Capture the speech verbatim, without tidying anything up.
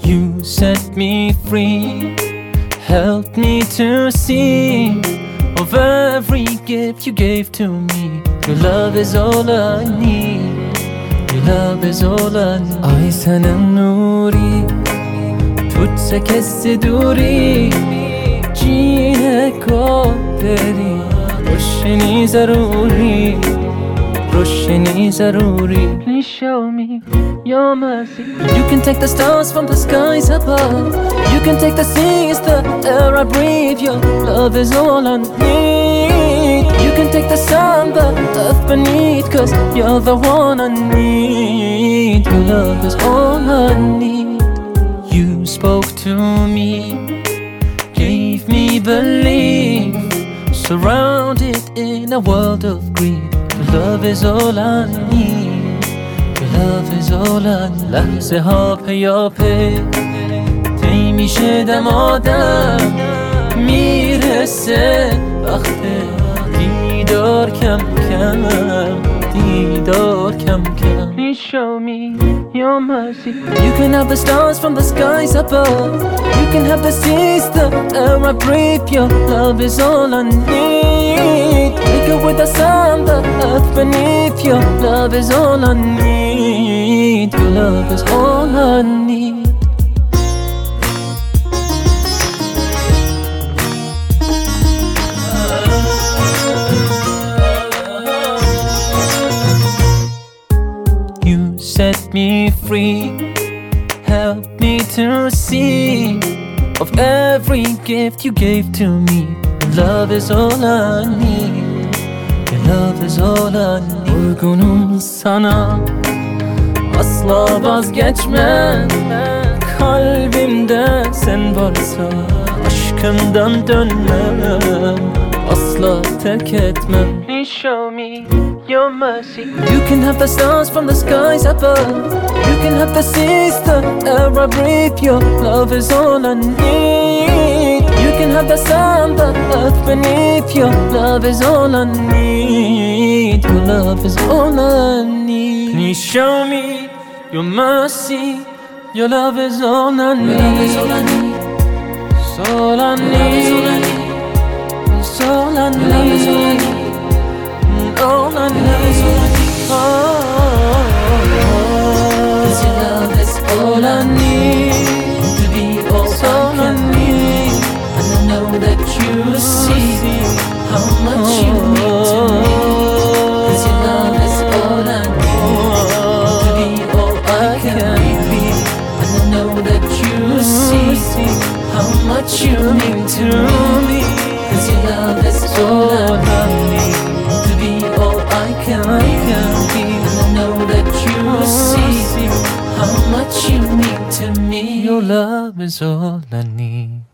You set me free, helped me to see of every gift you gave to me. Your love is all I need. Your love is all I need. Ay sanam nuri, tujhse kaise duri, jeene ko teri roshni zaruri, roshni zaruri. Please show me your mercy. You can take the stars from the skies above, you can take the seas, the air I breathe. Your love is all I need. You can take the sun, the earth beneath, cause you're the one I need. Your love is all I need. You spoke to me, gave me belief, surrounded in a world of greed. Your love is all I need. Your love is all I need. لحظه ها پیاپی طی میشه دم آدم میرسه وقت دیدار کم کم دیدار کم کم. Please show me your mercy. You can have the stars from the skies above, you can have the seas, the air I breathe. Your love is all I need. Take it with the sun, the earth beneath. Your love is all I need. Your love is all I need. You set me free, help me to see of every gift you gave to me. Your love is all I need. Your love is all I need. Uygunum sana, asla vazgeçmem. Kalbimde sen varsa aşkımdan dönmem, asla terk etmem. Please show me your mercy. You can have the stars from the skies above, you can have the seas, the air I breathe. Your love is all I need. You can have the sun, the earth beneath. Your love is all I need. Your love is all I need. Please show me your mercy. Your love is all I need. Your love is all I need. It's all I need. It's all I need. All I need. Cause your love is all I need to be all I need. And I know that you see how much you mean to me. Cause your love is all I need to be all I can be. And I know that you see how much you mean to me. Cause your love is all I need to be all I can be. And I know that you see how much you mean to me. Your love is all I need.